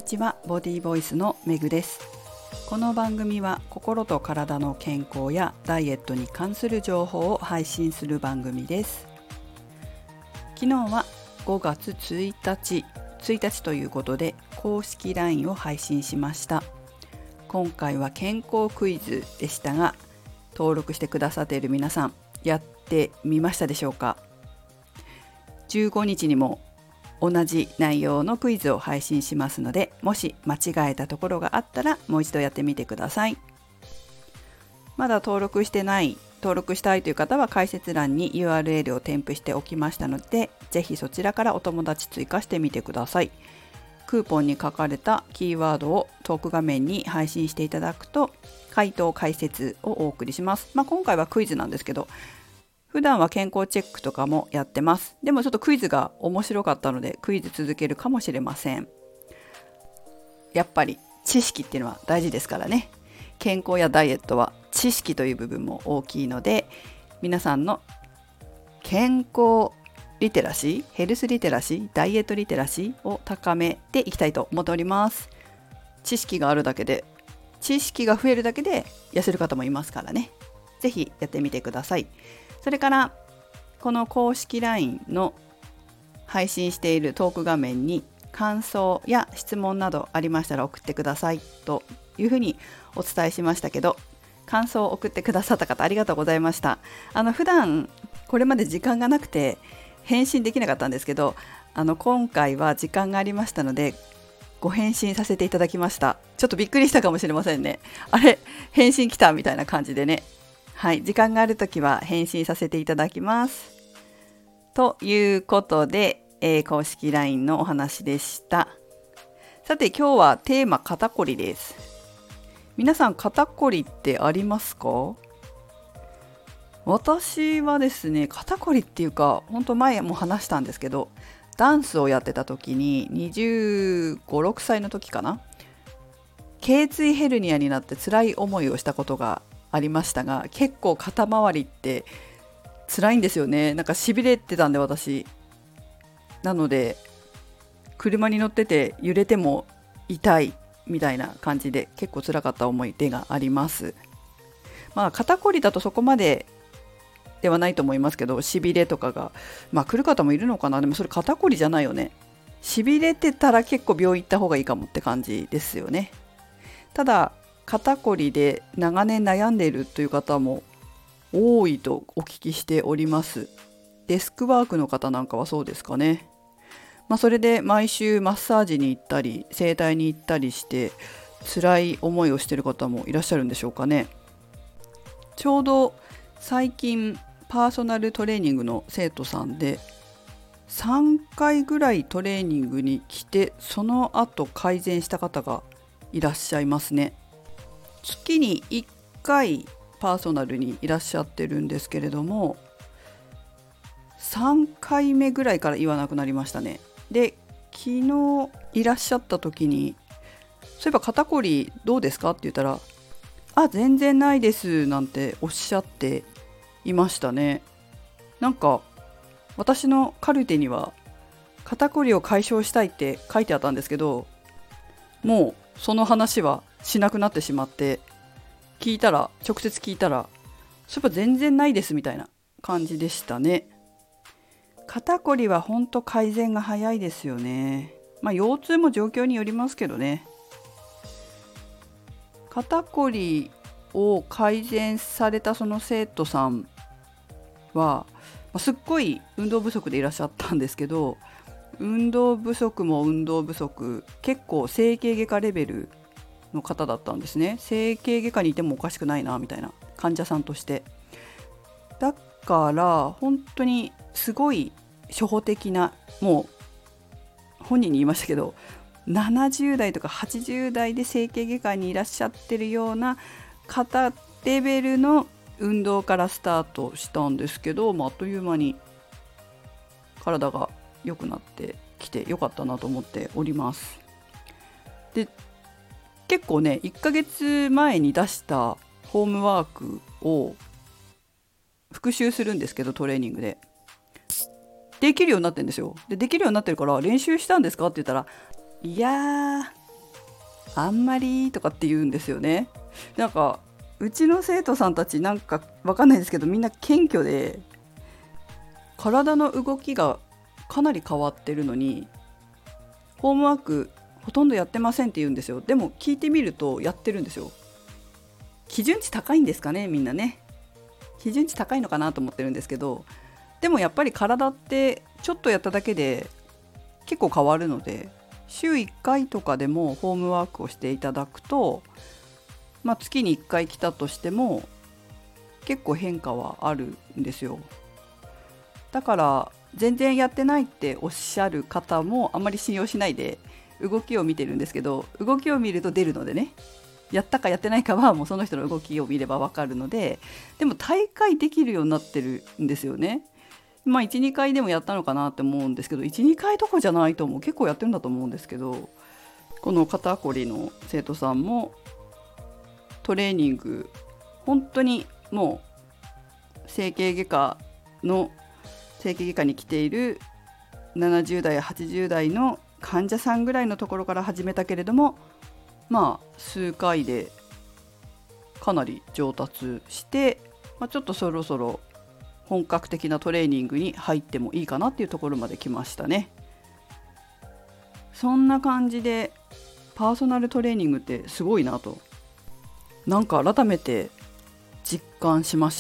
ちは、ボディボイスのめぐです。この番組は心と体の健康やダイエットに関する情報を配信する番組です。昨日は5月1日ということで公式 LINE を配信しました。今回は健康クイズでしたが、登録してくださっている皆さんやってみましたでしょうか。15日にも同じ内容のクイズを配信しますので、もし間違えたところがあったらもう一度やってみてください。まだ登録したいという方は解説欄に URL を添付しておきましたので、ぜひそちらからお友達追加してみてください。クーポンに書かれたキーワードをトーク画面に配信していただくと、回答解説をお送りします。今回はクイズなんですけど、普段は健康チェックとかもやってます。でもちょっとクイズが面白かったのでクイズ続けるかもしれません。やっぱり知識っていうのは大事ですからね。健康やダイエットは知識という部分も大きいので、皆さんの健康リテラシー、ヘルスリテラシー、ダイエットリテラシーを高めていきたいと思っております。知識が増えるだけで痩せる方もいますからね。ぜひやってみてください。それからこの公式 LINE の配信しているトーク画面に感想や質問などありましたら送ってくださいというふうにお伝えしましたけど、感想を送ってくださった方ありがとうございました。普段これまで時間がなくて返信できなかったんですけど、今回は時間がありましたのでご返信させていただきました。ちょっとびっくりしたかもしれませんね。あれ、返信来たみたいな感じでね。はい、時間があるときは返信させていただきます。ということで、公式 LINE のお話でした。さて今日はテーマ肩こりです。皆さん肩こりってありますか？私はですね、肩こりっていうか、本当前も話したんですけど、ダンスをやってた時に25、6歳の時かな、頸椎ヘルニアになって辛い思いをしたことがありましたが、結構肩周りって辛いんですよね。なんか痺れてたんで私。なので車に乗ってて揺れても痛いみたいな感じで結構辛かった思い出があります。肩こりだとそこまでではないと思いますけど、痺れとかが来る方もいるのかな。でもそれ肩こりじゃないよね。痺れてたら結構病院行った方がいいかもって感じですよね。ただ肩こりで長年悩んでいるという方も多いとお聞きしております。デスクワークの方なんかはそうですかね。それで毎週マッサージに行ったり整体に行ったりして辛い思いをしている方もいらっしゃるんでしょうかね。ちょうど最近パーソナルトレーニングの生徒さんで3回ぐらいトレーニングに来て、その後改善した方がいらっしゃいますね。月に1回パーソナルにいらっしゃってるんですけれども、3回目ぐらいから言わなくなりましたね。で、昨日いらっしゃった時に、そういえば肩こりどうですかって言ったら、全然ないですなんておっしゃっていましたね。なんか私のカルテには肩こりを解消したいって書いてあったんですけど、もうその話はしなくなってしまって、直接聞いたらそういえば全然ないですみたいな感じでしたね。肩こりは本当改善が早いですよね。腰痛も状況によりますけどね。肩こりを改善されたその生徒さんはすっごい運動不足でいらっしゃったんですけど、運動不足、結構整形外科レベルの方だったんですね。整形外科にいてもおかしくないなみたいな、患者さんとして。だから本当にすごい初歩的な、もう本人に言いましたけど、70代とか80代で整形外科にいらっしゃってるような方レベルの運動からスタートしたんですけど、あっという間に体が良くなってきて良かったなと思っております。で、結構ね、1ヶ月前に出したホームワークを復習するんですけど、トレーニングでできるようになってるんですよ。できるようになってるから練習したんですかって言ったら、いやあんまりとかって言うんですよね。なんかうちの生徒さんたちなんかわかんないですけど、みんな謙虚で体の動きがかなり変わってるのにホームワークほとんどやってませんって言うんですよ。でも聞いてみるとやってるんですよ。基準値高いんですかね、みんなね。基準値高いのかなと思ってるんですけど、でもやっぱり体ってちょっとやっただけで結構変わるので、週1回とかでもホームワークをしていただくと、月に1回来たとしても結構変化はあるんですよ。だから全然やってないっておっしゃる方もあんまり信用しないで動きを見てるんですけど、動きを見ると出るのでね、やったかやってないかはもうその人の動きを見れば分かるので、でも大会できるようになってるんですよね。1、2回でもやったのかなって思うんですけど、1、2回とかじゃないと思う。結構やってるんだと思うんですけど、この肩こりの生徒さんもトレーニング本当にもう整形外科に来ている70代80代の患者さんぐらいのところから始めたけれども、数回でかなり上達して、ちょっとそろそろ本格的なトレーニングに入ってもいいかなっていうところまで来ましたね。そんな感じでパーソナルトレーニングってすごいなと、なんか改めて実感しました。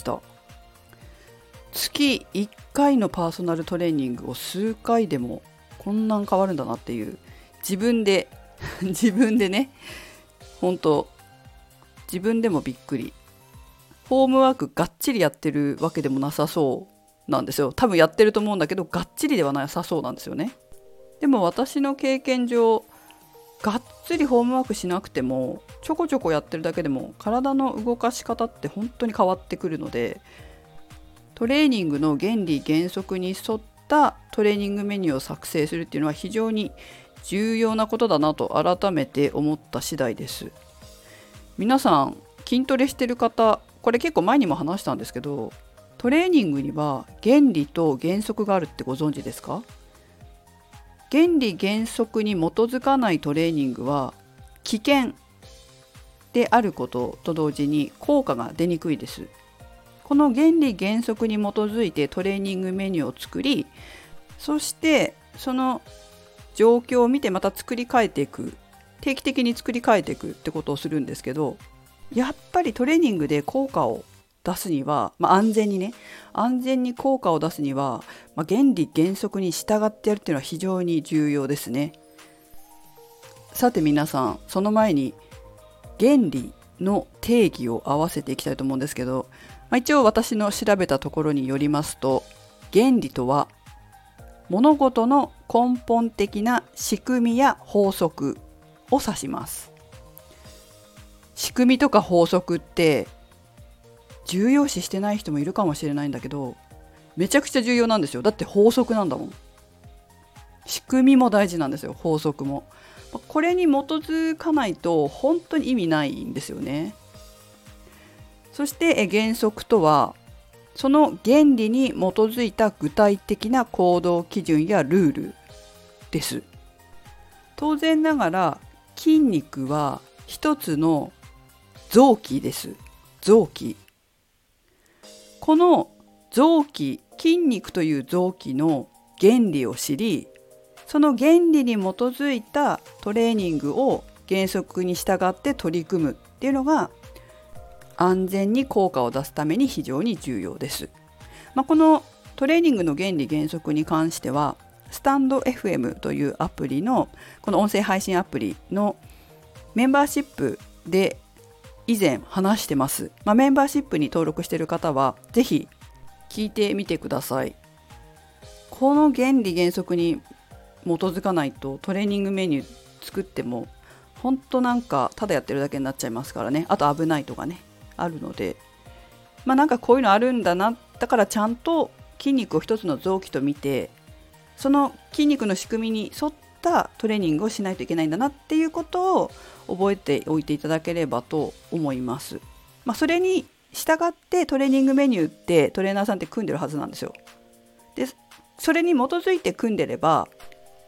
月1回のパーソナルトレーニングを数回でもこんなん変わるんだなっていう、自分でね、本当自分でもびっくり。ホームワークがっちりやってるわけでもなさそうなんですよ。多分やってると思うんだけど、がっちりではなさそうなんですよね。でも私の経験上、がっつりホームワークしなくてもちょこちょこやってるだけでも体の動かし方って本当に変わってくるので、トレーニングの原理原則に沿ったトレーニングメニューを作成するっていうのは非常に重要なことだなと改めて思った次第です。皆さん筋トレしてる方、これ結構前にも話したんですけど、トレーニングには原理と原則があるってご存知ですか？原理原則に基づかないトレーニングは危険であることと同時に効果が出にくいです。この原理原則に基づいてトレーニングメニューを作り、そしてその状況を見てまた作り変えていく、定期的に作り変えていくってことをするんですけど、やっぱりトレーニングで効果を出すには、安全に効果を出すには、原理原則に従ってやるっていうのは非常に重要ですね。さて皆さん、その前に原理の定義を合わせていきたいと思うんですけど、一応私の調べたところによりますと、原理とは物事の根本的な仕組みや法則を指します。仕組みとか法則って重要視してない人もいるかもしれないんだけど、めちゃくちゃ重要なんですよ。だって法則なんだもん。仕組みも大事なんですよ、法則も。これに基づかないと本当に意味ないんですよね。そして原則とは、その原理に基づいた具体的な行動基準やルールです。当然ながら筋肉は一つの臓器です。臓器。この臓器、筋肉という臓器の原理を知り、その原理に基づいたトレーニングを原則に従って取り組むっていうのが安全に効果を出すために非常に重要です。このトレーニングの原理原則に関しては、スタンド FM というアプリの、この音声配信アプリのメンバーシップで以前話してます。メンバーシップに登録している方はぜひ聞いてみてください。この原理原則に基づかないとトレーニングメニュー作っても本当なんかただやってるだけになっちゃいますからね。あと危ないとかね、あるので、なんかこういうのあるんだな、だからちゃんと筋肉を一つの臓器と見て、その筋肉の仕組みに沿ったトレーニングをしないといけないんだなっていうことを覚えておいていただければと思います。それに従ってトレーニングメニューってトレーナーさんって組んでるはずなんですよ。で、それに基づいて組んでれば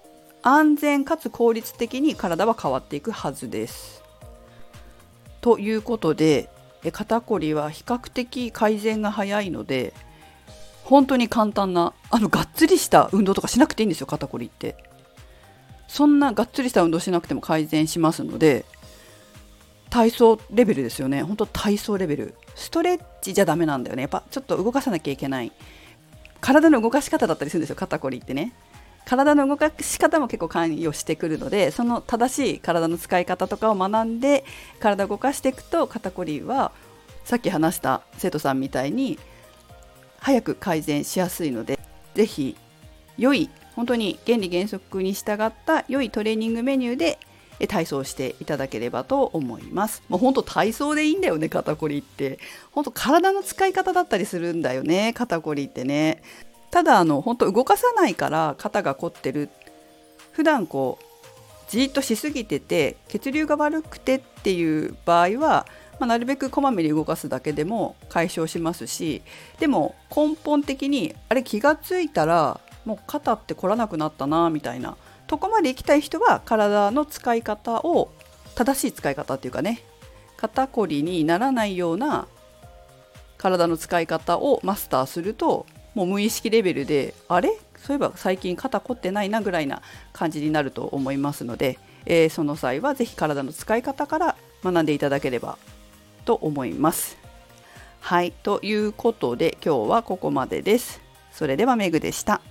安全かつ効率的に体は変わっていくはずです。ということで、肩こりは比較的改善が早いので、本当に簡単ながっつりした運動とかしなくていいんですよ。肩こりってそんながっつりした運動しなくても改善しますので、体操レベルですよね。本当体操レベル。ストレッチじゃダメなんだよね。やっぱちょっと動かさなきゃいけない体の動かし方だったりするんですよ、肩こりってね。体の動かし方も結構関与してくるので、その正しい体の使い方とかを学んで体を動かしていくと、肩こりはさっき話した生徒さんみたいに早く改善しやすいので、ぜひ良い、本当に原理原則に従った良いトレーニングメニューで体操していただければと思います。もう本当体操でいいんだよね。肩こりって本当体の使い方だったりするんだよね、肩こりってね。ただ本当動かさないから肩が凝ってる、普段じっとしすぎてて血流が悪くてっていう場合は、なるべくこまめに動かすだけでも解消しますし、でも根本的に気がついたらもう肩って凝らなくなったなみたいなとこまで行きたい人は、体の使い方を、正しい使い方っていうかね、肩こりにならないような体の使い方をマスターすると、もう無意識レベルでそういえば最近肩凝ってないなぐらいな感じになると思いますので、その際はぜひ体の使い方から学んでいただければと思います。はい、ということで今日はここまでです。それではメグでした。